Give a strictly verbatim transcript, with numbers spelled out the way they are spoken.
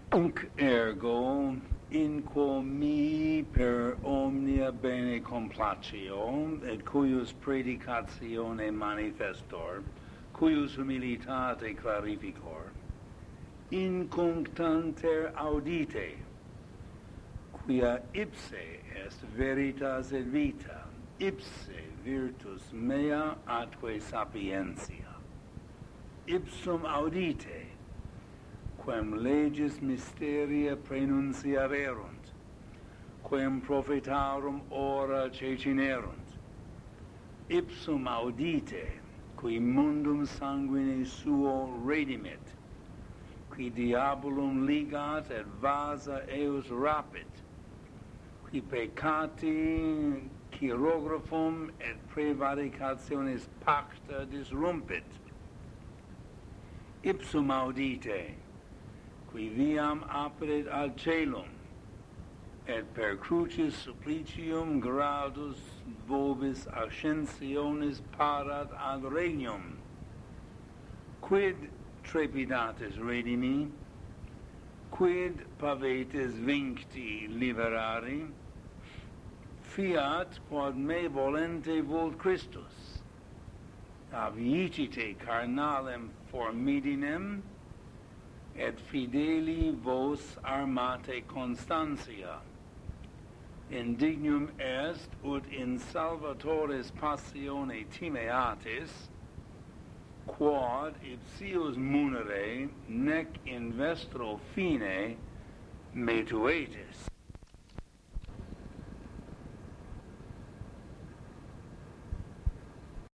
Nunc ergo, in quo mi per omnia bene complaceo, et cuius predicatione manifestor, cuius humilitate clarificor, incunctanter audite, quia ipse est veritas et vita, ipse virtus mea atque sapientia. Ipsum audite, quem legis mysteria praenunciaverunt, quem prophetarum ora cecinerunt, ipsum audite, qui mundum sanguine suo redimit, qui diabolum ligat et vasa eus rapit, qui peccati chirographum et prevaricationis pacta disrumpit. Ipsum audite, qui viam aperet ad caelum, et per crucis supplicium gradus vobis ascensionis parat ad regnum. Quid trepidatis redimi, quid pavetis vincti liberari, fiat quod me volente vult Christus, aviicite carnalem formidinem, et fideli vos armate constantia. Indignum est ut in salvatores passione timeatis, quod ipsius munere nec in vestro fine metuetis.